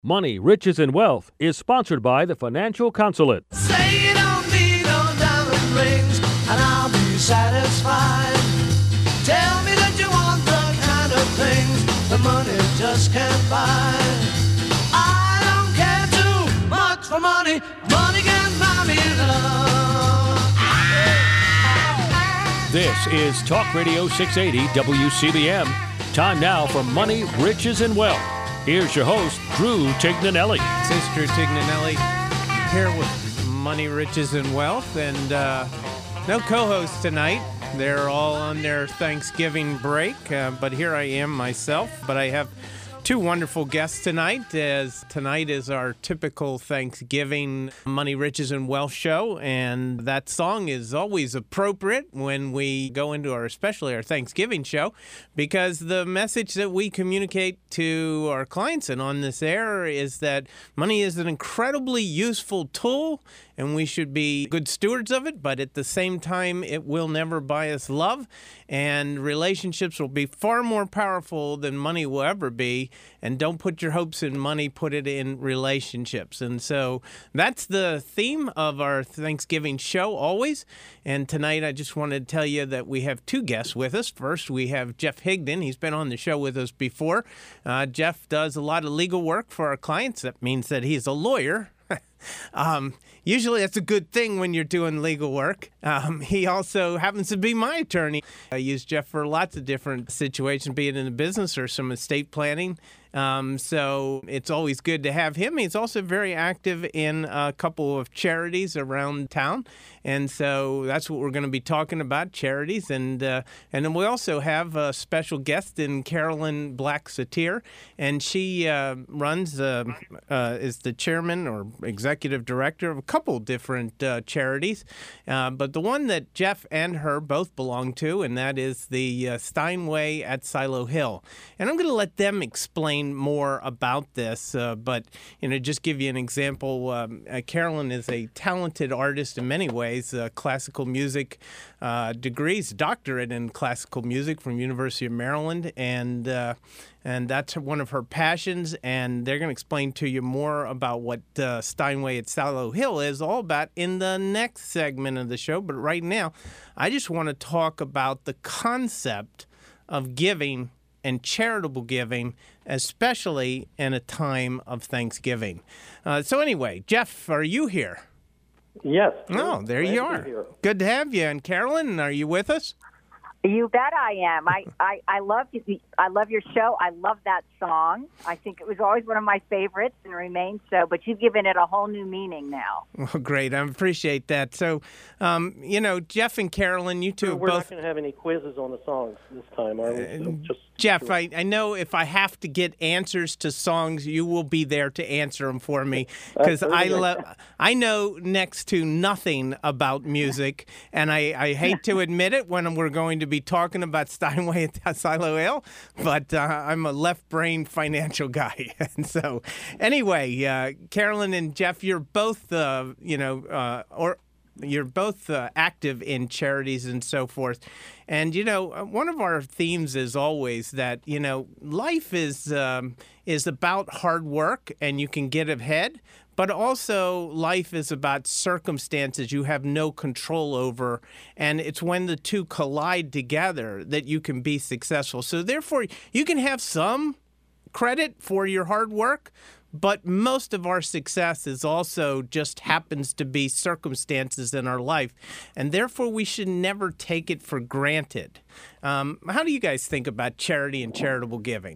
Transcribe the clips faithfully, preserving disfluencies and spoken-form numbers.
Money, Riches, and Wealth is sponsored by the Financial Consulate. Say you don't need no diamond rings, and I'll be satisfied. Tell me that you want the kind of things the money just can't buy. I don't care too much for money. Money can buy me love. This is Talk Radio six eighty W C B M. Time now for Money, Riches, and Wealth. Here's your host, Drew Tignanelli. This is Drew Tignanelli here with Money, Riches, and Wealth. And uh, no co-hosts tonight. They're all on their Thanksgiving break. Uh, but here I am myself. But I have two wonderful guests tonight, as tonight is our typical Thanksgiving Money, Riches, and Wealth show, and that song is always appropriate when we go into our, especially our Thanksgiving show, because the message that we communicate to our clients and on this air is that money is an incredibly useful tool, and we should be good stewards of it, but at the same time, it will never buy us love, and relationships will be far more powerful than money will ever be. And don't put your hopes in money, put it in relationships. And so that's the theme of our Thanksgiving show always. And tonight I just wanted to tell you that we have two guests with us. First, we have Jeff Higdon. He's been on the show with us before. Uh, Jeff does a lot of legal work for our clients. That means that he's a lawyer. Um, usually that's a good thing when you're doing legal work. Um, he also happens to be my attorney. I use Jeff for lots of different situations, be it in the business or some estate planning. Um, so it's always good to have him. He's also very active in a couple of charities around town. And so that's what we're going to be talking about, charities. And uh, and then we also have a special guest in Carolyn Black-Satir. And she uh, runs, uh, uh, is the chairman or executive director of a couple different uh, charities. Uh, but the one that Jeff and her both belong to, and that is the uh, Steinway at Silo Hill. And I'm going to let them explain more about this, uh, but you know, just give you an example. Um, uh, Carolyn is a talented artist in many ways. Uh, classical music uh, degrees, doctorate in classical music from University of Maryland, and uh, and that's one of her passions. And they're going to explain to you more about what uh, Steinway at Silo Hill is all about in the next segment of the show. But right now, I just want to talk about the concept of giving and charitable giving, especially in a time of Thanksgiving. Uh, so anyway, Jeff, are you here? Yes. Oh, there you are. Good to have you. And Carolyn, are you with us? You bet I am. I, I, I love I love your show. I love that song. I think it was always one of my favorites and remains so, but you've given it a whole new meaning now. Well, great. I appreciate that. So, um, you know, Jeff and Carolyn, you two We're have both... both... not going to have any quizzes on the songs this time, are we? So just... Jeff, I, I know if I have to get answers to songs, you will be there to answer them for me, because I love. I know next to nothing about music, and I, I hate to admit it when we're going to be talking about Steinway at Silo Hill, but uh, I'm a left-brain financial guy. And so anyway, uh, Carolyn and Jeff, you're both, uh, you know, uh, or you're both uh, active in charities and so forth. And, you know, one of our themes is always that, you know, life is um, is about hard work and you can get ahead, but also life is about circumstances you have no control over. And it's when the two collide together that you can be successful. So therefore, you can have some credit for your hard work, but most of our success is also just happens to be circumstances in our life. And therefore, we should never take it for granted. Um, how do you guys think about charity and charitable giving?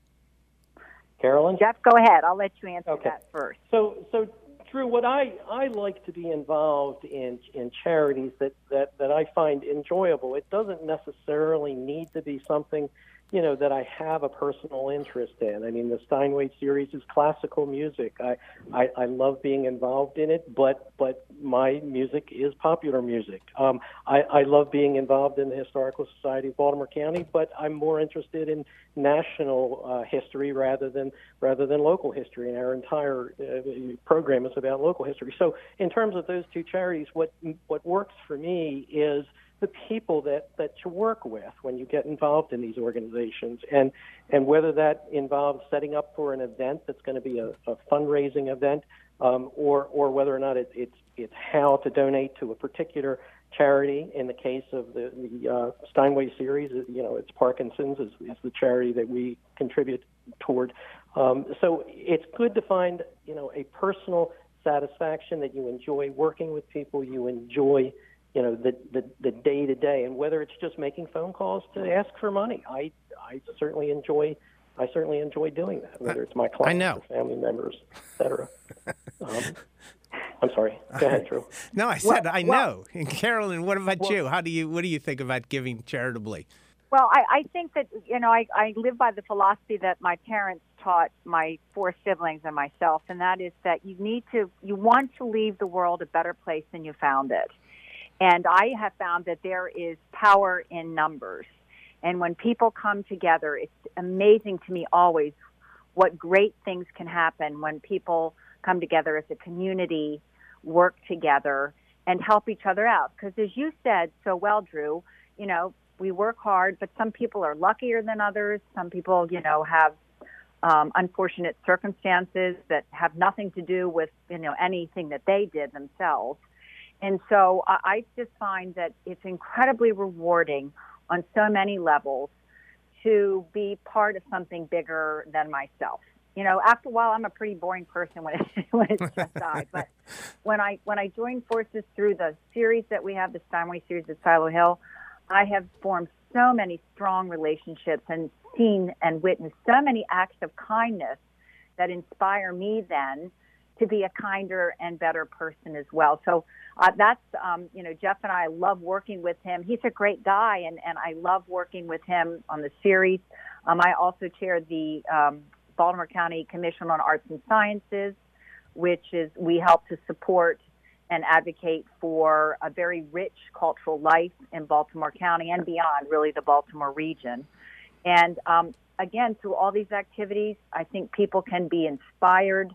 Carolyn? Jeff, go ahead. I'll let you answer Okay. that first. So, so Drew, what I, I like to be involved in in charities that, that, that I find enjoyable. It doesn't necessarily need to be something, you know, that I have a personal interest in. I mean, the Steinway series is classical music. I, I, I love being involved in it, but but my music is popular music. Um, I, I love being involved in the Historical Society of Baltimore County, but I'm more interested in national uh, history rather than rather than local history, and our entire uh, program is about local history. So in terms of those two charities, what what works for me is the people that, that you work with when you get involved in these organizations, and and whether that involves setting up for an event that's going to be a, a fundraising event, um, or or whether or not it, it's it's how to donate to a particular charity. In the case of the, the uh, Steinway series, you know, it's Parkinson's is, is the charity that we contribute toward. Um, so it's good to find, you know, a personal satisfaction that you enjoy working with people, you enjoy, you know, the the, the day-to-day, and whether it's just making phone calls to ask for money. I I certainly enjoy I certainly enjoy doing that, whether it's my clients I know. or family members, et cetera. um, I'm sorry. Go ahead, Drew. No, I said Well- I well- know. And Carolyn, what about Well- you? How do you what do you think about giving charitably? Well, I, I think that, you know, I, I live by the philosophy that my parents taught my four siblings and myself, and that is that you need to, you want to leave the world a better place than you found it. And I have found that there is power in numbers. And when people come together, it's amazing to me always what great things can happen when people come together as a community, work together, and help each other out. Because as you said so well, Drew, you know, we work hard, but some people are luckier than others. Some people, you know, have um, unfortunate circumstances that have nothing to do with, you know, anything that they did themselves. And so I, I just find that it's incredibly rewarding on so many levels to be part of something bigger than myself. You know, after a while, I'm a pretty boring person when, it, when it's just I. But when I when I joined forces through the series that we have, the Steinway series at Silo Hill, I have formed so many strong relationships and seen and witnessed so many acts of kindness that inspire me then to be a kinder and better person as well. So uh, that's, um, you know, Jeff and I love working with him. He's a great guy, and, and I love working with him on the series. Um, I also chair the um, Baltimore County Commission on Arts and Sciences, which is we help to support and advocate for a very rich cultural life in Baltimore County and beyond, really the Baltimore region. And um, again, through all these activities, I think people can be inspired.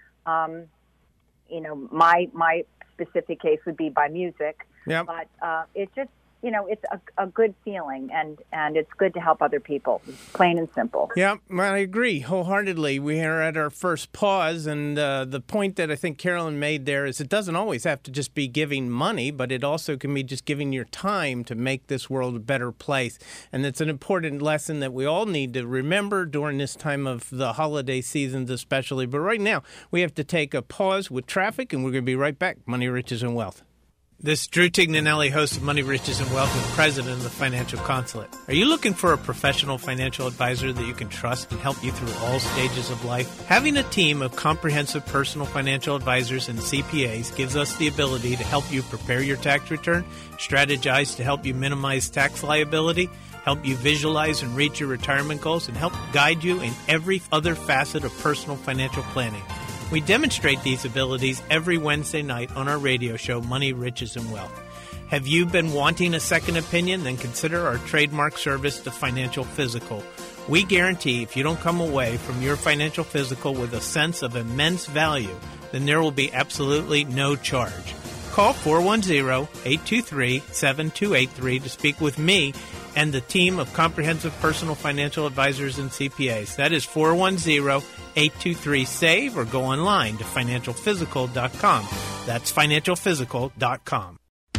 Um, you know, my my specific case would be by music, Yep. but uh, it's just, you know, it's a, a good feeling, and, and it's good to help other people, plain and simple. Yeah, I agree wholeheartedly. We are at our first pause, and uh, the point that I think Carolyn made there is it doesn't always have to just be giving money, but it also can be just giving your time to make this world a better place. And it's an important lesson that we all need to remember during this time of the holiday seasons especially. But right now, we have to take a pause with traffic, and we're going to be right back. Money, Riches, and Wealth. This is Drew Tignanelli, host of Money, Riches, and Wealth, and president of the Financial Consulate. Are you looking for a professional financial advisor that you can trust and help you through all stages of life? Having a team of comprehensive personal financial advisors and C P As gives us the ability to help you prepare your tax return, strategize to help you minimize tax liability, help you visualize and reach your retirement goals, and help guide you in every other facet of personal financial planning. We demonstrate these abilities every Wednesday night on our radio show, Money, Riches, and Wealth. Have you been wanting a second opinion? Then consider our trademark service, the Financial Physical. We guarantee if you don't come away from your financial physical with a sense of immense value, then there will be absolutely no charge. Call four one zero, eight two three, seven two eight three to speak with me and the team of comprehensive personal financial advisors and C P As. That is four one zero, eight two three, SAVE, or go online to financial physical dot com. That's financial physical dot com.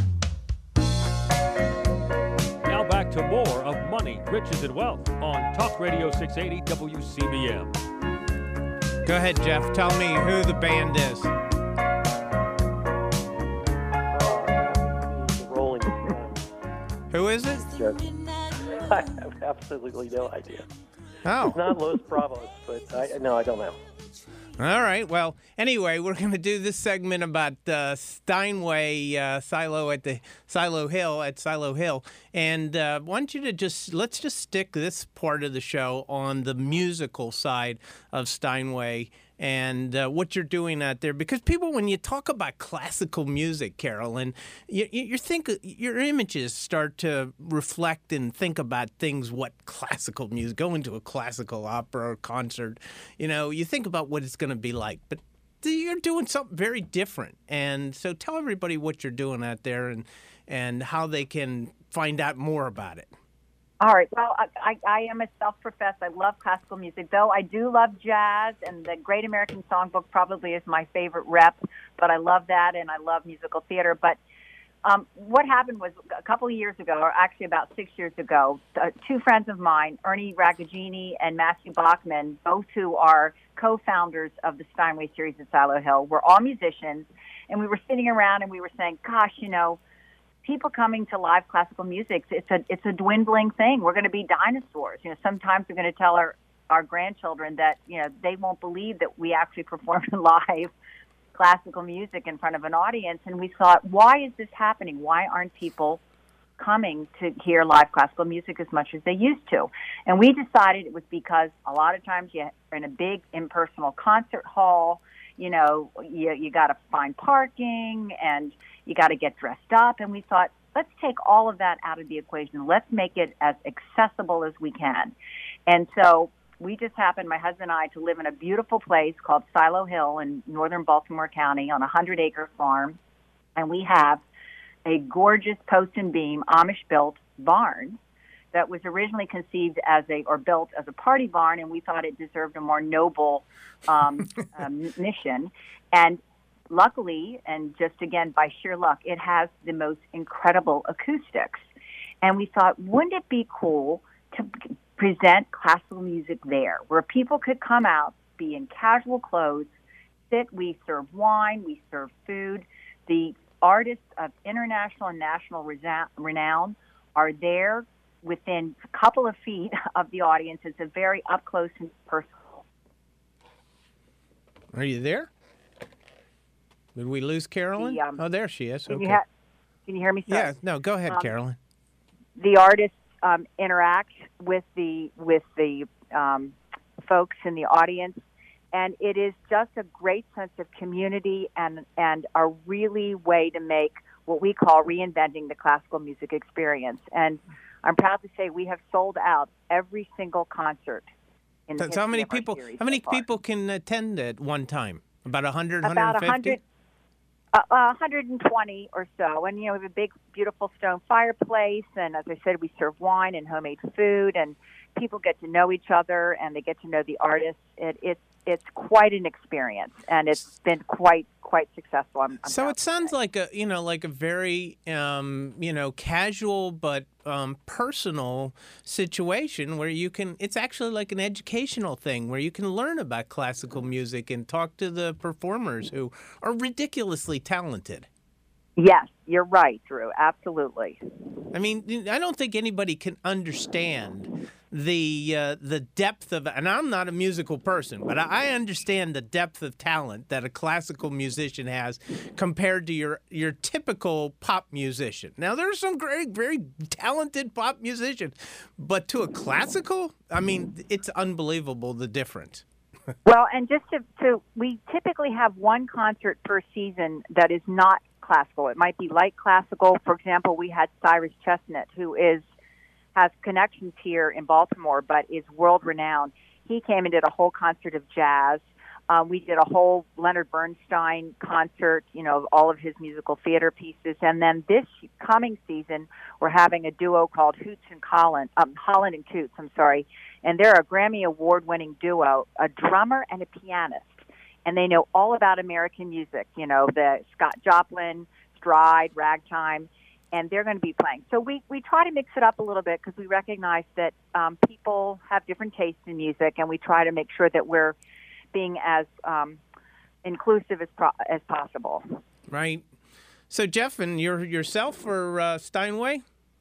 Now back to more of Money, Riches, and Wealth on Talk Radio six eighty W C B M. Go ahead, Jeff. Tell me who the band is. The Rolling Stones. Who is it? I have absolutely no idea. Oh. It's not Los Bravos, but I, no, I don't know. All right. Well, anyway, we're going to do this segment about uh, Steinway uh, Silo at the Silo Hill at Silo Hill, and uh, I want you to just let's just stick this part of the show on the musical side of Steinway and uh, what you're doing out there, because people, when you talk about classical music, Carolyn, you, you think your images start to reflect and think about things. What classical music? Going to a classical opera or concert, you know, you think about what it's going to be like, but you're doing something very different. And so, tell everybody what you're doing out there, and and how they can find out more about it. All right. Well, I, I, I am a self-professed. I love classical music, though I do love jazz, and the Great American Songbook probably is my favorite rep, but I love that, and I love musical theater. But um, what happened was a couple of years ago, or actually about six years ago, uh, two friends of mine, Ernie Ragagini and Matthew Bachman, both who are co-founders of the Steinway series at Silo Hill, were all musicians, and we were sitting around and we were saying, gosh, you know, people coming to live classical music, it's a it's a dwindling thing. We're going to be dinosaurs. You know, sometimes we're going to tell our, our grandchildren that, you know, they won't believe that we actually perform live classical music in front of an audience. And we thought, why is this happening? Why aren't people coming to hear live classical music as much as they used to? And we decided it was because a lot of times you're in a big impersonal concert hall, you know, you, you got to find parking and you got to get dressed up. And we thought, let's take all of that out of the equation. Let's make it as accessible as we can. And so we just happened, my husband and I, to live in a beautiful place called Silo Hill in northern Baltimore County on a hundred-acre farm. And we have a gorgeous post and beam Amish-built barn that was originally conceived as a, or built as a party barn, and we thought it deserved a more noble um, um, mission. And luckily, and just again by sheer luck, it has the most incredible acoustics. And we thought, wouldn't it be cool to present classical music there, where people could come out, be in casual clothes, sit, we serve wine, we serve food. The artists of international and national renown are there within a couple of feet of the audience. It's a very up-close and personal. Are you there? Did we lose Carolyn? The, um, oh, there she is. Can, okay. you, ha- can you hear me? Sorry. Yeah, no, go ahead, um, Carolyn. The artists um, interact with the with the um, folks in the audience, and it is just a great sense of community and, and a really way to make what we call reinventing the classical music experience. And I'm proud to say we have sold out every single concert in the So, so how many history of our people? series How many so far. people can attend at one time? About a hundred, About hundred fifty. one hundred, uh, one hundred twenty or so. And you know, we have a big, beautiful stone fireplace, and as I said, we serve wine and homemade food, and people get to know each other and they get to know the artists. It, it's it's quite an experience, and it's been quite quite successful. I'm, I'm So proud it to sounds say. like a you know like a very um, you know casual but um, personal situation where you can. It's actually like an educational thing where you can learn about classical music and talk to the performers who are ridiculously talented. Yes, you're right, Drew. Absolutely. I mean, I don't think anybody can understand the uh, the depth of, and I'm not a musical person, but I understand the depth of talent that a classical musician has compared to your your typical pop musician. Now, there are some great, very talented pop musicians, but to a classical, I mean, it's unbelievable the difference. Well, and just to, to, we typically have one concert per season that is not classical. It might be light classical. For example, we had Cyrus Chestnut, who is has connections here in Baltimore, but is world-renowned. He came and did a whole concert of jazz. Uh, we did a whole Leonard Bernstein concert, you know, all of his musical theater pieces. And then this coming season, we're having a duo called Hoots and Collin, um, Holland and Coots, I'm sorry. And they're a Grammy Award-winning duo, a drummer and a pianist. And they know all about American music, you know, the Scott Joplin, stride, ragtime, and they're going to be playing. So we, we try to mix it up a little bit because we recognize that um, people have different tastes in music, and we try to make sure that we're being as um, inclusive as pro- as possible. Right. So, Jeff, and your yourself for uh, Steinway?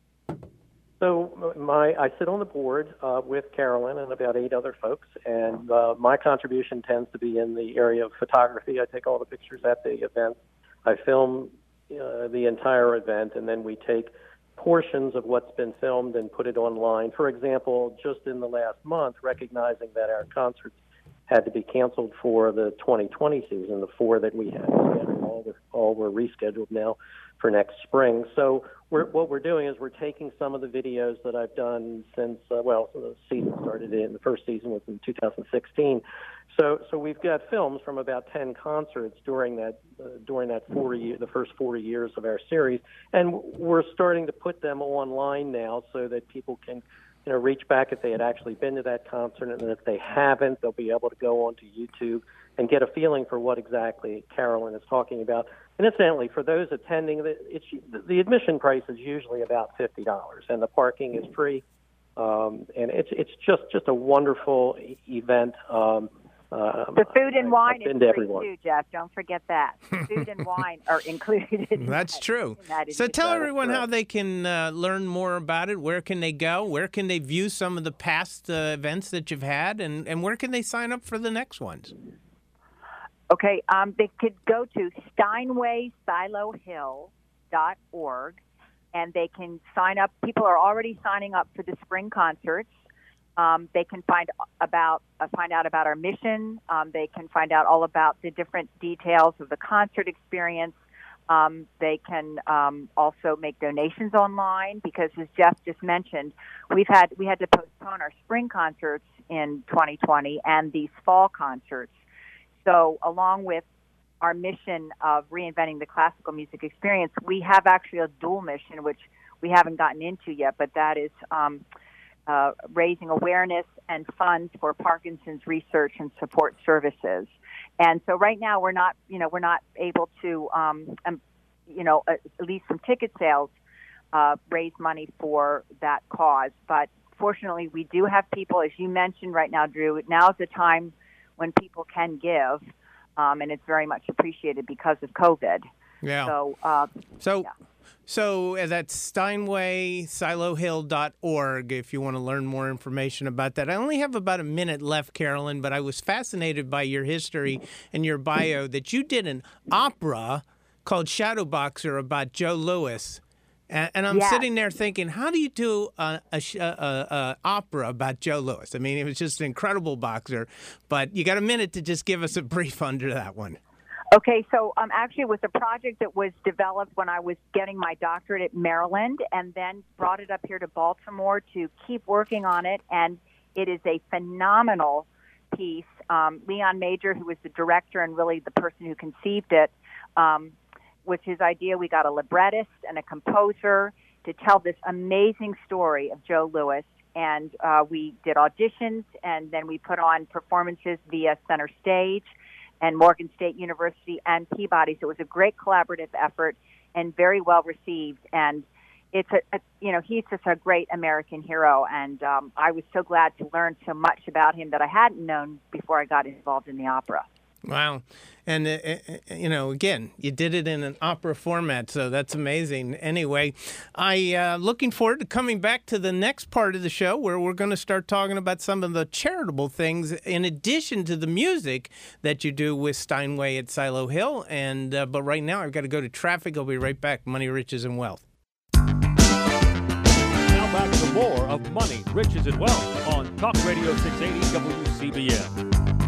So my I sit on the board uh, with Carolyn and about eight other folks, and uh, my contribution tends to be in the area of photography. I take all the pictures at the event. I film uh, the entire event, and then we take portions of what's been filmed and put it online. For example, just in the last month, recognizing that our concerts had to be canceled for the twenty twenty season. The four that we had scheduled, all were, all were rescheduled now for next spring. So we're, what we're doing is we're taking some of the videos that I've done since, uh, well, the season started in, the first season was in two thousand sixteen. So so we've got films from about ten concerts during that uh, during that four year, the first four years of our series, and we're starting to put them online now so that people can, you know, reach back if they had actually been to that concert, and if they haven't, they'll be able to go onto YouTube and get a feeling for what exactly Carolyn is talking about. And incidentally, for those attending, the, it's, the admission price is usually about fifty dollars, and the parking is free. Um, and it's it's just, just a wonderful e- event. Um, um, the food and wine I've is free everyone. too, Jeff. Don't forget that. Food and wine are included. In That's that, true. in that So tell That is everyone how correct. they can uh, learn more about it. Where can they go? Where can they view some of the past uh, events that you've had? And, and where can they sign up for the next ones? Okay, um, they could go to steinway silo hill dot org, and they can sign up. People are already signing up for the spring concerts. Um, they can find about uh, find out about our mission. Um, they can find out all about the different details of the concert experience. Um, they can um, also make donations online because, as Jeff just mentioned, we've had we had to postpone our spring concerts in twenty twenty and these fall concerts. So along with our mission of reinventing the classical music experience, we have actually a dual mission, which we haven't gotten into yet, but that is um, uh, raising awareness and funds for Parkinson's research and support services. And so right now we're not, you know, we're not able to, um, um, you know, at least some ticket sales uh, raise money for that cause. But fortunately, we do have people, as you mentioned right now, Drew. Now's the time when people can give, um, and it's very much appreciated because of COVID. Yeah. So, uh, So, yeah. so uh, that's steinway silo hill dot org if you want to learn more information about that. I only have about a minute left, Carolyn, but I was fascinated by your history and your bio that you did an opera called Shadowboxer about Joe Louis. And, and I'm Yes. sitting there thinking, how do you do a, a, sh- a, a, a opera about Joe Louis? I mean, it was just an incredible boxer, but you got a minute to just give us a brief under that one. Okay, so um, actually it was a project that was developed when I was getting my doctorate at Maryland, and then brought it up here to Baltimore to keep working on it, and it is a phenomenal piece. Um, Leon Major, who was the director and really the person who conceived it, um, was his idea. We got a librettist and a composer to tell this amazing story of Joe Louis, and uh, we did auditions, and then we put on performances via Center Stage and Morgan State University and Peabody. So it was a great collaborative effort and very well received. And it's a, a you know, he's just a great American hero. And um, I was so glad to learn so much about him that I hadn't known before I got involved in the opera. Wow. And, uh, uh, you know, again, you did it in an opera format, so that's amazing. Anyway, I uh, looking forward to coming back to the next part of the show where we're going to start talking about some of the charitable things in addition to the music that you do with Steinway at Silo Hill. And uh, but right now, I've got to go to traffic. I'll be right back. Money, Riches, and Wealth. Now back to more of Money, Riches, and Wealth on Talk Radio six eighty W C B M.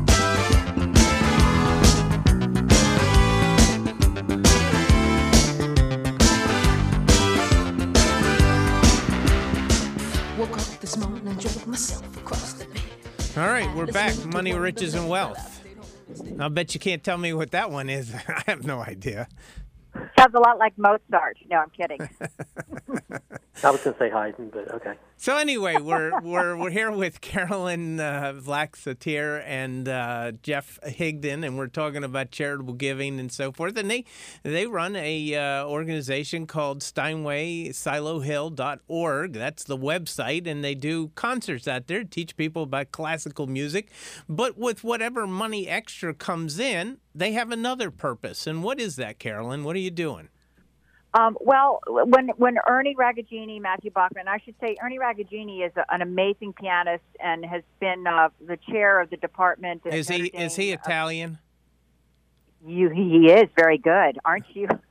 Woke up this morning and drove myself across the bed. All right, we're back. Money, Riches, and Wealth. I'll bet you can't tell me what that one is. I have no idea. Sounds a lot like Mozart. No, I'm kidding. I was going to say Haydn, but okay. So anyway, we're we're we're here with Carolyn uh, Vlax-Satir and uh, Jeff Higdon, and we're talking about charitable giving and so forth. And they they run a uh, organization called steinway silo hill dot org. That's the website, and they do concerts out there, teach people about classical music. But with whatever money extra comes in, they have another purpose. And what is that, Carolyn? What are you doing? Um, well, when when Ernie Ragaggini, Matthew Bachman, I should say Ernie Ragaggini is a, an amazing pianist and has been uh, the chair of the department. At Is he Notre is he Dame. Italian? You, he is very good, aren't you?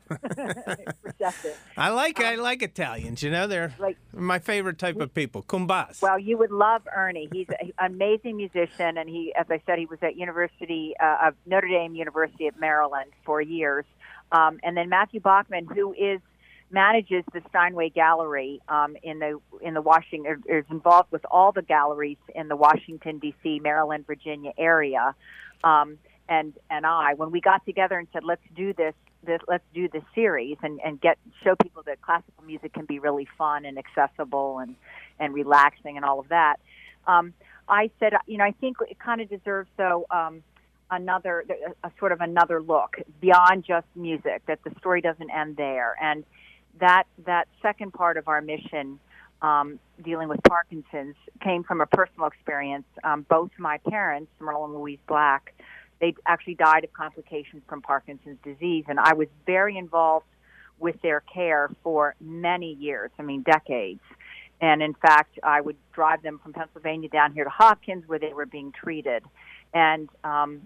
Receptive. I like Um, I like Italians. You know, they're like- my favorite type of people. Kumbas. Well, you would love Ernie. He's an amazing musician, and he, as I said, he was at University uh, of Notre Dame University of Maryland for years. Um, and then Matthew Bachman, who is manages the Steinway Gallery um, in the in the Washington, is involved with all the galleries in the Washington D C, Maryland, Virginia area. Um, and and I, when we got together and said, let's do this, this let's do this series and, and get show people that classical music can be really fun and accessible and, and relaxing and all of that. Um, I said, you know, I think it kind of deserves though. Um, another a, a sort of another look beyond just music, that the story doesn't end there. And that that second part of our mission, um, dealing with Parkinson's, came from a personal experience. Um, both my parents, Merle and Louise Black, they actually died of complications from Parkinson's disease, and I was very involved with their care for many years, I mean decades. And in fact, I would drive them from Pennsylvania down here to Hopkins where they were being treated. And um,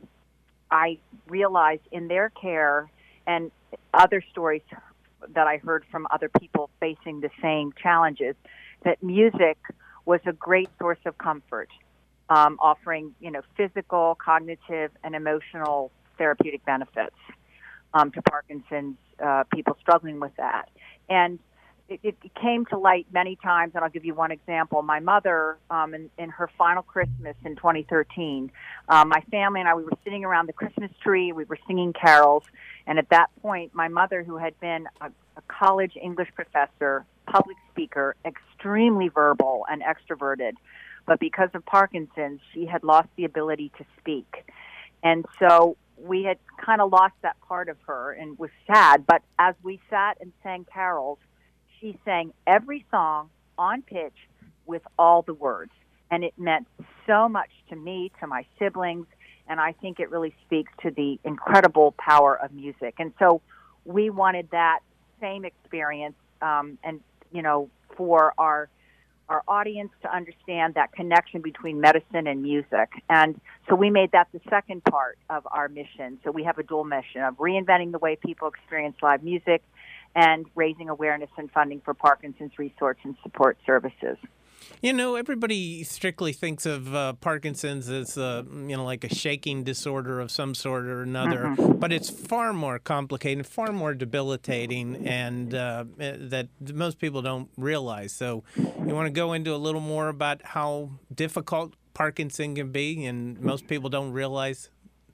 I realized in their care and other stories that I heard from other people facing the same challenges, that music was a great source of comfort, um, offering, you know, physical, cognitive, and emotional therapeutic benefits um, to Parkinson's uh, people struggling with that. And it, it came to light many times, and I'll give you one example. My mother, um, in, in her final Christmas in twenty thirteen, um, my family and I, we were sitting around the Christmas tree, we were singing carols, and at that point, my mother, who had been a, a college English professor, public speaker, extremely verbal and extroverted, but because of Parkinson's, she had lost the ability to speak. And so we had kind of lost that part of her and was sad, but as we sat and sang carols, she sang every song on pitch with all the words. And it meant so much to me, to my siblings, and I think it really speaks to the incredible power of music. And so we wanted that same experience, um, and, you know, for our our audience to understand that connection between medicine and music. And so we made that the second part of our mission. So we have a dual mission of reinventing the way people experience live music and raising awareness and funding for Parkinson's resource and support services. You know, everybody strictly thinks of uh, Parkinson's as, uh, you know, like a shaking disorder of some sort or another, mm-hmm. but it's far more complicated, far more debilitating, and uh, that most people don't realize. So you want to go into a little more about how difficult Parkinson can be, and most people don't realize?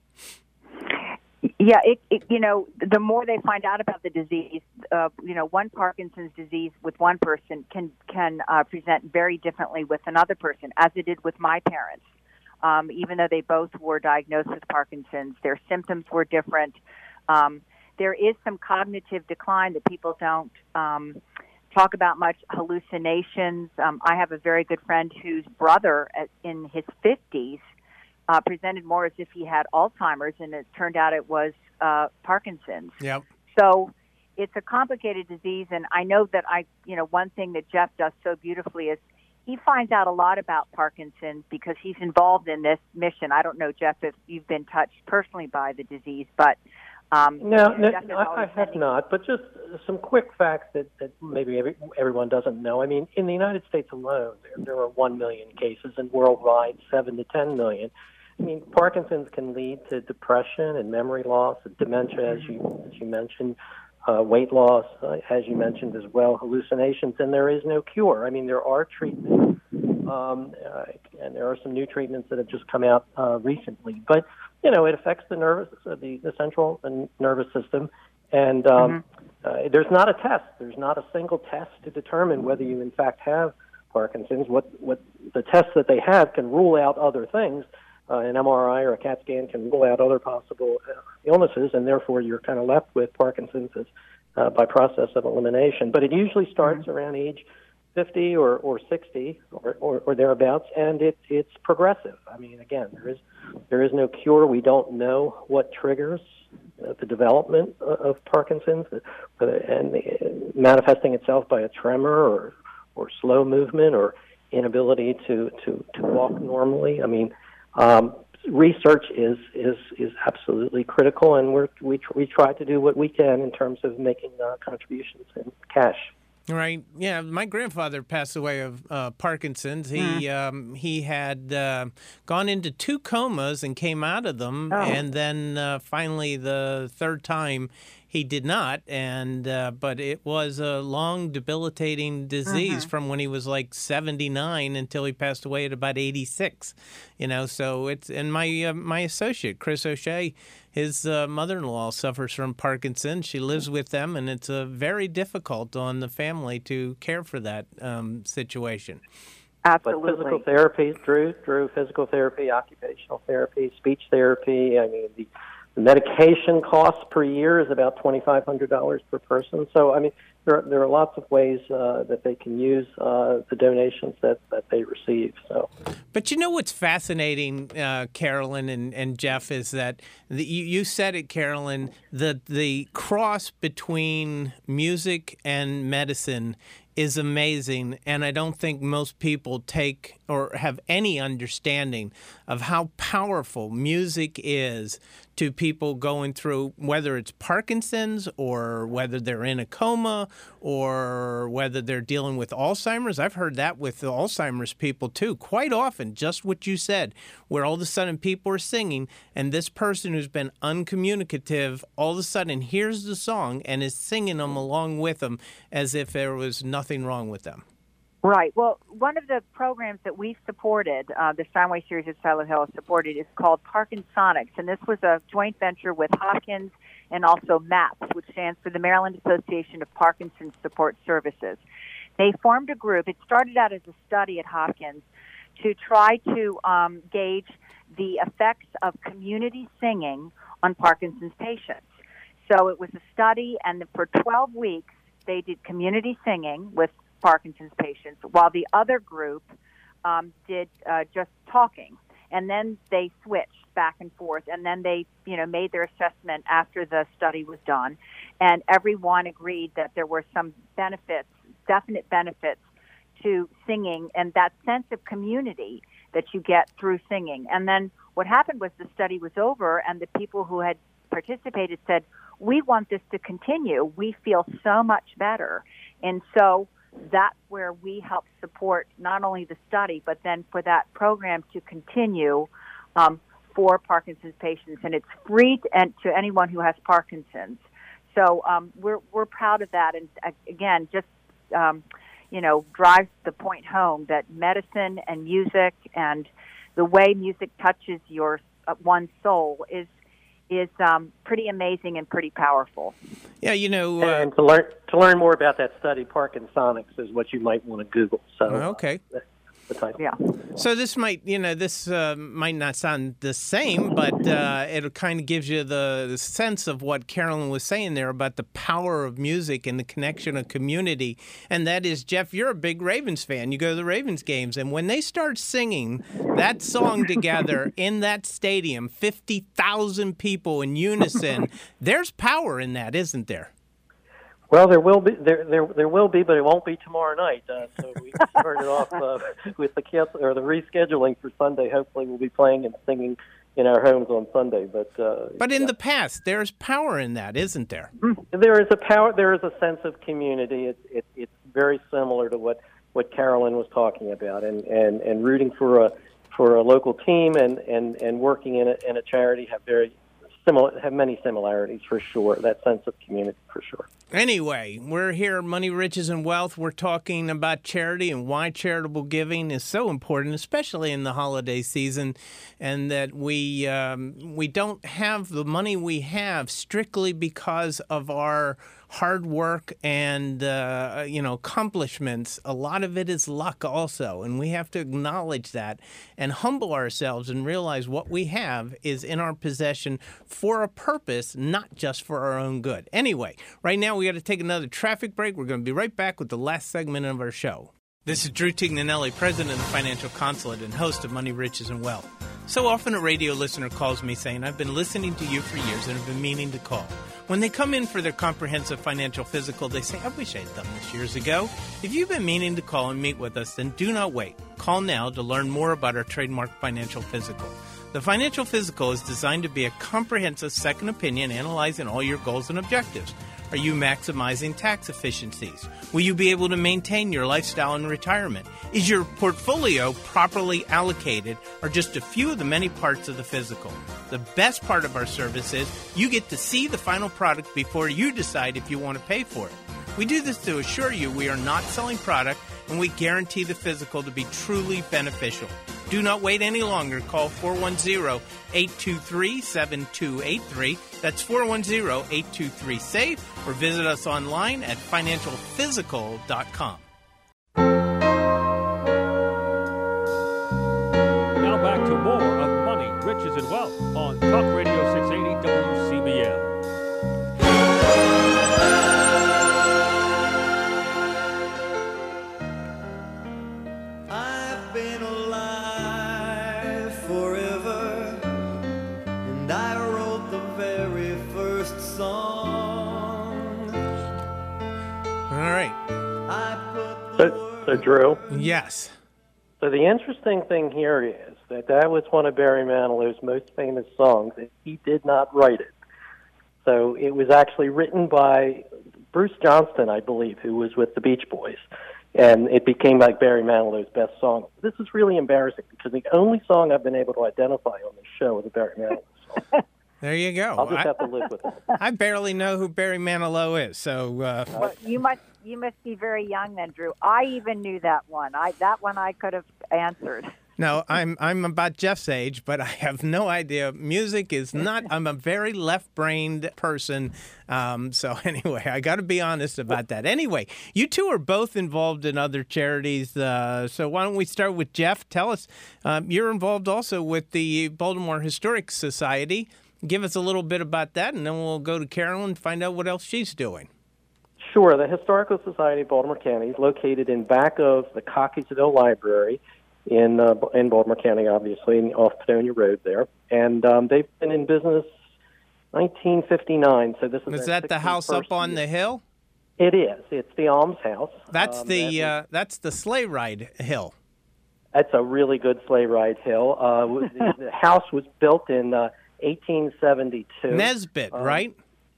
Yeah, it, it, you know, the more they find out about the disease, uh, you know, one Parkinson's disease with one person can can uh, present very differently with another person, as it did with my parents. Um, even though they both were diagnosed with Parkinson's, their symptoms were different. Um, there is some cognitive decline that people don't um, talk about much, hallucinations. Um, I have a very good friend whose brother at, in his fifties Uh, presented more as if he had Alzheimer's, and it turned out it was uh, Parkinson's. Yep. So it's a complicated disease, and I know that I, you know, one thing that Jeff does so beautifully is he finds out a lot about Parkinson's because he's involved in this mission. I don't know, Jeff, if you've been touched personally by the disease, but um, no, no Jeff is I, I have not. But just some quick facts that, that maybe every, everyone doesn't know. I mean, in the United States alone, there, there are one million cases, and worldwide, seven to ten million. I mean, Parkinson's can lead to depression and memory loss, and dementia, as you as you mentioned, uh, weight loss, uh, as you mentioned as well, hallucinations, and there is no cure. I mean, there are treatments, um, uh, and there are some new treatments that have just come out uh, recently. But you know, it affects the nervous, uh, the the central nervous system, and um, mm-hmm. uh, there's not a test. There's not a single test to determine whether you in fact have Parkinson's. What what the tests that they have can rule out other things. Uh, an M R I or a CAT scan can rule out other possible uh, illnesses, and therefore you're kind of left with Parkinson's as, uh, by process of elimination. But it usually starts mm-hmm. around age fifty or, or sixty or, or, or thereabouts, and it, it's progressive. I mean, again, there is there is no cure. We don't know what triggers uh, the development of Parkinson's, uh, and uh, manifesting itself by a tremor or or slow movement or inability to, to, to walk normally. I mean, Um, research is is is absolutely critical, and we're, we we try to do what we can in terms of making uh, contributions in cash. Right. Yeah. My grandfather passed away of uh, Parkinson's. He mm. um, he had uh, gone into two comas and came out of them, oh. and then uh, finally the third time he did not. And uh, but it was a long, debilitating disease mm-hmm. from when he was like seventy-nine until he passed away at about eighty-six. You know, so it's and my uh, my associate Chris O'Shea. His uh, mother-in-law suffers from Parkinson's. She lives with them, and it's uh, very difficult on the family to care for that um, situation. Absolutely. But physical therapy, Drew, Drew, physical therapy, occupational therapy, speech therapy. I mean, the, the medication costs per year is about twenty-five hundred dollars per person. So, I mean, there, there are lots of ways uh, that they can use uh, the donations that, that they receive. So. But you know what's fascinating, uh, Carolyn and, and Jeff, is that the, you, you said it, Carolyn, the the cross between music and medicine is amazing, and I don't think most people take or have any understanding of how powerful music is to people going through, whether it's Parkinson's or whether they're in a coma or whether they're dealing with Alzheimer's. I've heard that with the Alzheimer's people too, quite often, just what you said, where all of a sudden people are singing and this person who's been uncommunicative all of a sudden hears the song and is singing them along with them as if there was nothing wrong with them. Right. Well, one of the programs that we've supported, uh, the Steinway series at Silent Hill has supported, is called Parkinsonics, and this was a joint venture with Hopkins and also MAPS, which stands for the Maryland Association of Parkinson's Support Services. They formed a group. It started out as a study at Hopkins to try to um, gauge the effects of community singing on Parkinson's patients. So it was a study, and for twelve weeks, they did community singing with Parkinson's patients, while the other group um, did uh, just talking. And then they switched back and forth, and then they, you know, made their assessment after the study was done. And everyone agreed that there were some benefits, definite benefits to singing and that sense of community that you get through singing. And then what happened was the study was over, and the people who had participated said, we want this to continue. We feel so much better. And so that's where we help support not only the study, but then for that program to continue um, for Parkinson's patients. And it's free to, and to anyone who has Parkinson's. So um, we're we're proud of that. And uh, again, just, um, you know, drives the point home that medicine and music and the way music touches your uh, one's soul is is um, pretty amazing and pretty powerful. Yeah, you know... Uh, and to learn to learn more about that study, Parkinsonics is what you might want to Google. So, okay. Uh, the title. Yeah. So this might, you know, this uh, might not sound the same, but uh, it kind of gives you the, the sense of what Carolyn was saying there about the power of music and the connection of community. And that is, Jeff, you're a big Ravens fan. You go to the Ravens games, and when they start singing that song together in that stadium, fifty thousand people in unison, there's power in that, isn't there? Well, there will be there there there will be, but it won't be tomorrow night. Uh, so we started off uh, with the cancel or the rescheduling for Sunday. Hopefully, we'll be playing and singing in our homes on Sunday. But uh, but in yeah. the past, there's power in that, isn't there? There is a power. There is a sense of community. It's it, it's very similar to what, what Carolyn was talking about, and, and, and rooting for a for a local team and, and, and working in a in a charity have very similar have many similarities for sure. That sense of community for sure. Anyway, we're here at Money, Riches, and Wealth. We're talking about charity and why charitable giving is so important, especially in the holiday season, and that we um, we don't have the money we have strictly because of our hard work and uh, you know accomplishments. A lot of it is luck also, and we have to acknowledge that and humble ourselves and realize what we have is in our possession for a purpose, not just for our own good. Anyway, right now we got to take another traffic break. We're going to be right back with the last segment of our show. This is Drew Tignanelli, president of the Financial Consulate and host of Money, Riches, and Wealth. So often a radio listener calls me saying, I've been listening to you for years and have been meaning to call. When they come in for their comprehensive financial physical, they say, I wish I had done this years ago. If you've been meaning to call and meet with us, then do not wait. Call now to learn more about our trademark financial physical. The Financial Physical is designed to be a comprehensive second opinion analyzing all your goals and objectives. Are you maximizing tax efficiencies? Will you be able to maintain your lifestyle in retirement? Is your portfolio properly allocated? Or just a few of the many parts of the physical? The best part of our service is you get to see the final product before you decide if you want to pay for it. We do this to assure you we are not selling product, and we guarantee the physical to be truly beneficial. Do not wait any longer. Call four one zero, eight two three, seven two eight three. That's four one zero, eight two three, S A V E, or visit us online at financial physical dot com. Now back to more of Money, Riches, and Wealth on Talk Radio six eighty W C B M. I've been alive forever, and I wrote the very first song. All right. I put the So, so Drew, Yes. so the interesting thing here is that that was one of Barry Manilow's most famous songs, and he did not write it. So it was actually written by Bruce Johnston, I believe, who was with the Beach Boys. And it became like Barry Manilow's best song. This is really embarrassing because the only song I've been able to identify on this show is a Barry Manilow song. There you go. I'll just I, have to live with it. I barely know who Barry Manilow is, so uh, Well, you must you must be very young then, Drew. I even knew that one. I that one I could have answered. no, I'm I'm about Jeff's age, but I have no idea. Music is not. I'm a very left-brained person, um, so anyway, I got to be honest about that. Anyway, you two are both involved in other charities, uh, so why don't we start with Jeff? Tell us, um, you're involved also with the Baltimore Historic Society. Give us a little bit about that, and then we'll go to Carolyn and find out what else she's doing. Sure. The Historical Society of Baltimore County is located in back of the Cockeysville Library in uh, in Baltimore County, obviously, off Padonia Road there. And um, they've been in business nineteen fifty-nine. So this is Is their that the house up sixty-first on year. the hill? It is. It's the Alms House. That's Um, the that uh, that's the sleigh ride hill. That's a really good sleigh ride hill. Uh, the, the house was built in uh, eighteen seventy-two. Nesbitt, Um, right?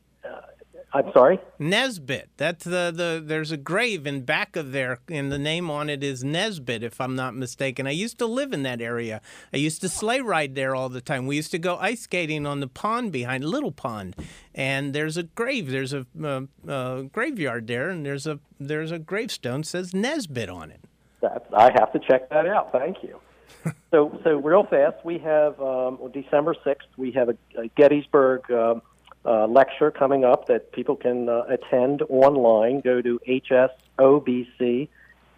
I'm sorry? Nesbitt. That's the, the there's a grave in back of there, and the name on it is Nesbitt, if I'm not mistaken. I used to live in that area. I used to sleigh ride there all the time. We used to go ice skating on the pond behind Little Pond, and there's a grave. There's a uh, uh, graveyard there, and there's a there's a gravestone that says Nesbitt on it. That's, I have to check that out. Thank you. so, so real fast, we have um, on December sixth, we have a, a Gettysburg um, uh, lecture coming up that people can uh, attend online. Go to H S O B C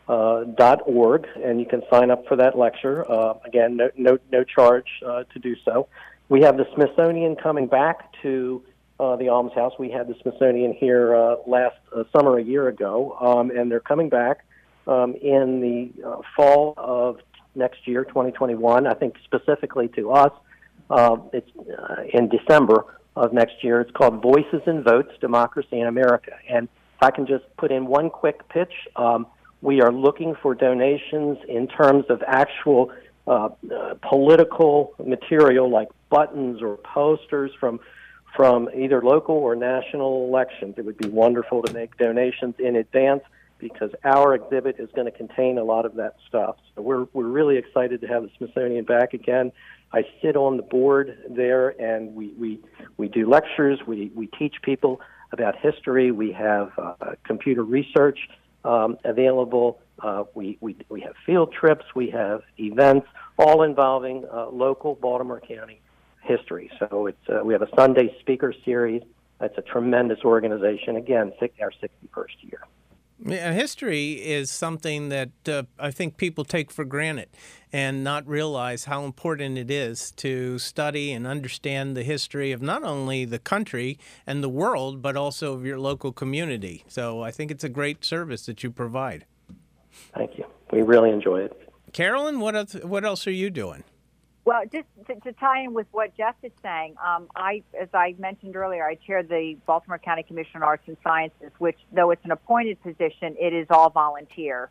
dot org, and you can sign up for that lecture. Uh, again, no, no, no charge uh, to do so. We have the Smithsonian coming back to uh, the Alms House. We had the Smithsonian here uh, last uh, summer a year ago, um, and they're coming back um, in the uh, fall of next year, twenty twenty-one. I think specifically to us, uh, it's uh, in December of next year. It's called Voices and Votes, Democracy in America. And if I can just put in one quick pitch, um, we are looking for donations in terms of actual uh, uh, political material like buttons or posters from from either local or national elections. It would be wonderful to make donations in advance because our exhibit is going to contain a lot of that stuff. So we're we're really excited to have the Smithsonian back again. I sit on the board there, and we we, we do lectures. We we teach people about history. We have uh, computer research um, available. Uh, we, we we have field trips. We have events, all involving uh, local Baltimore County history. So it's uh, we have a Sunday speaker series. That's a tremendous organization. Again, six, our sixty-first year. Yeah, history is something that uh, I think people take for granted and not realize how important it is to study and understand the history of not only the country and the world, but also of your local community. So I think it's a great service that you provide. Thank you. We really enjoy it. Carolyn, what else, what else are you doing? Well, just to, to tie in with what Jeff is saying, um, I, as I mentioned earlier, I chair the Baltimore County Commission on Arts and Sciences, which, though it's an appointed position, it is all volunteer.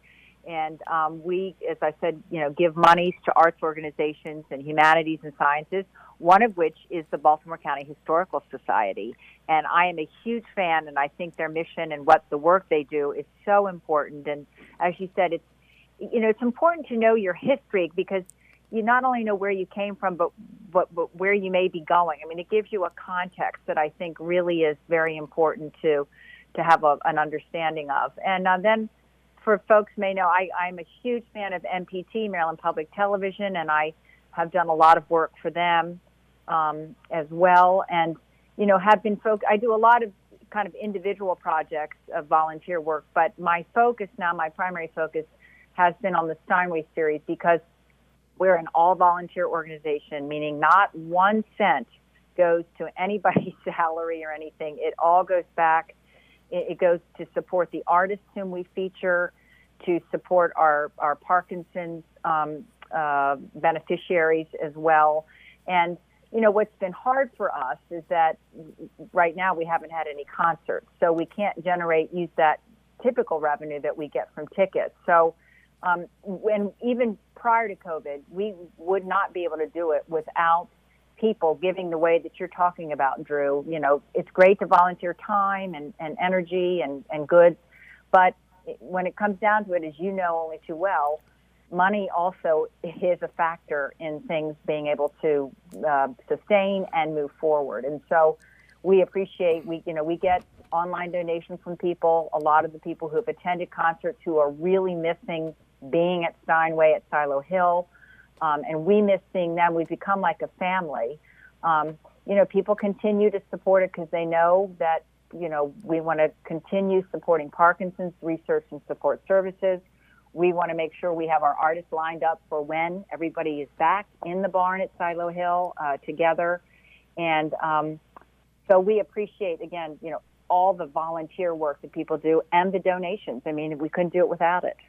And um, we, as I said, you know, give monies to arts organizations and humanities and sciences, one of which is the Baltimore County Historical Society. And I am a huge fan, and I think their mission and what the work they do is so important. And as you said, it's, you know, it's important to know your history, because you not only know where you came from, but, but, but where you may be going. I mean, it gives you a context that I think really is very important to, to have a, an understanding of. And uh, then, for folks may know, I, I'm a huge fan of M P T, Maryland Public Television, and I have done a lot of work for them um, as well. And, you know, have been folk. I do a lot of kind of individual projects of volunteer work, but my focus now, my primary focus, has been on the Steinway series, because we're an all-volunteer organization, meaning not one cent goes to anybody's salary or anything. It all goes back. It goes to support the artists whom we feature, to support our, our Parkinson's um, uh, beneficiaries as well. And, you know, what's been hard for us is that right now we haven't had any concerts, so we can't generate, use that typical revenue that we get from tickets. So um, when even prior to COVID, we would not be able to do it without people giving the way that you're talking about, Drew. You know, it's great to volunteer time and, and energy and, and goods, but when it comes down to it, as you know only too well, money also is a factor in things being able to uh, sustain and move forward. And so we appreciate, we, you know, we get online donations from people, a lot of the people who have attended concerts who are really missing being at Steinway, at Silo Hill. Um, and we miss seeing them. We've become like a family. Um, you know, people continue to support it because they know that, you know, we want to continue supporting Parkinson's research and support services. We want to make sure we have our artists lined up for when everybody is back in the barn at Silo Hill uh, together. And um, so we appreciate, again, you know, all the volunteer work that people do and the donations. I mean, we couldn't do it without it.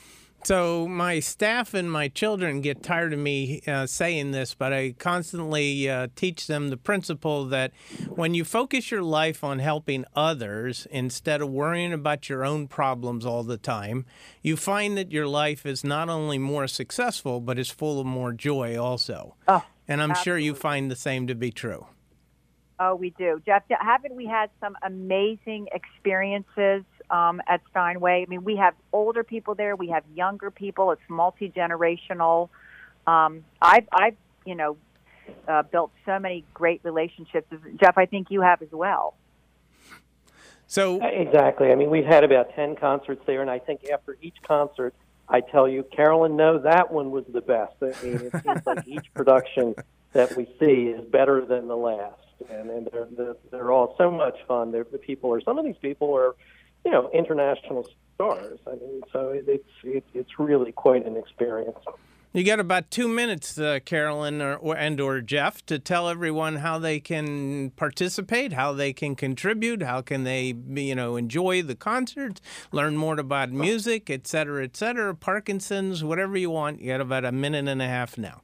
So my staff and my children get tired of me uh, saying this, but I constantly uh, teach them the principle that when you focus your life on helping others instead of worrying about your own problems all the time, you find that your life is not only more successful, but is full of more joy also. Oh, and I'm absolutely. Sure you find the same to be true. Oh, we do. Jeff, haven't we had some amazing experiences um, at Steinway? I mean, we have older people there. We have younger people. It's multi-generational. Um, I've, I've, you know, uh, built so many great relationships. Jeff, I think you have as well. So exactly. I mean, we've had about ten concerts there, and I think after each concert, I tell you, Carolyn, no, that one was the best. I mean, it seems like each production that we see is better than the last. And, and they're, they're they're all so much fun. They're, the people are some of these people are, you know, international stars. I mean, so it, it's it, it's really quite an experience. You got about two minutes, uh, Carolyn or, or and or Jeff, to tell everyone how they can participate, how they can contribute, how can they, you know, enjoy the concerts, learn more about music, et cetera, et cetera. Parkinson's, whatever you want. You got about a minute and a half now.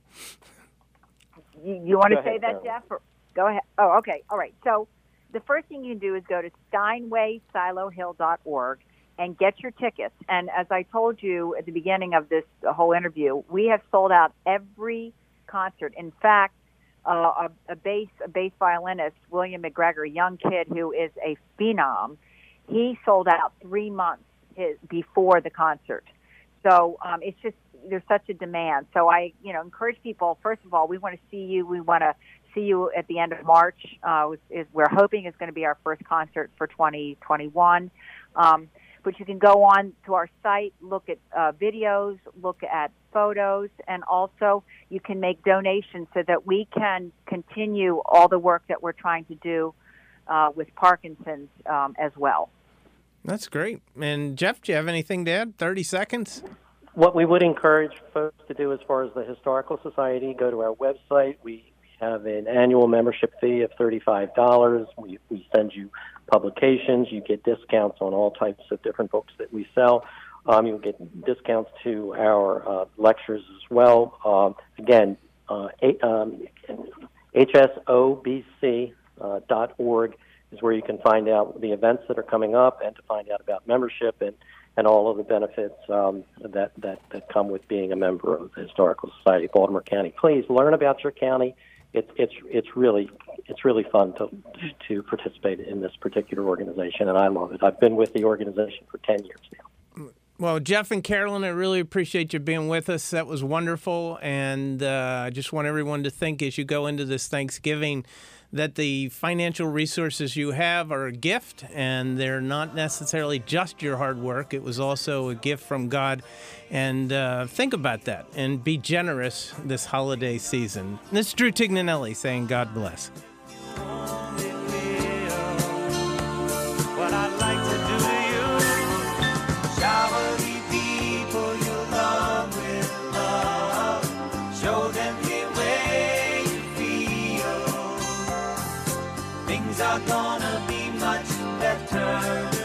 You, you want to say that, Jeff? Or? Go ahead. Oh, okay. All right. So the first thing you can do is go to steinway silo hill dot org and get your tickets. And as I told you at the beginning of this whole interview, we have sold out every concert. In fact, uh, a, a bass a bass violinist, William McGregor, a young kid who is a phenom, he sold out three months his, before the concert. So um, it's just, there's such a demand. So I, you know, encourage people, first of all, we want to see you. We want to see you at the end of March. Uh, is, we're hoping is going to be our first concert for twenty twenty-one. Um, but you can go on to our site, look at uh, videos, look at photos, and also you can make donations so that we can continue all the work that we're trying to do uh, with Parkinson's um, as well. That's great. And Jeff, do you have anything to add? thirty seconds? What we would encourage folks to do as far as the Historical Society, go to our website. We have an annual membership fee of thirty-five dollars. We, we send you publications. You get discounts on all types of different books that we sell. Um, you'll get discounts to our uh, lectures as well. Um, again, uh, um, H S O B C dot org is where you can find out the events that are coming up and to find out about membership and and all of the benefits um, that, that, that come with being a member of the Historical Society of Baltimore County. Please learn about your county. It's it's it's really it's really fun to to participate in this particular organization, and I love it. I've been with the organization for ten years now. Well, Jeff and Carolyn, I really appreciate you being with us. That was wonderful, and uh, I just want everyone to think as you go into this Thanksgiving that the financial resources you have are a gift, and they're not necessarily just your hard work. It was also a gift from God, and uh, think about that, and be generous this holiday season. This is Drew Tignanelli saying God bless. What I'd like to do to you, shower the people you love with love, show them the way you feel. Things are gonna be much better.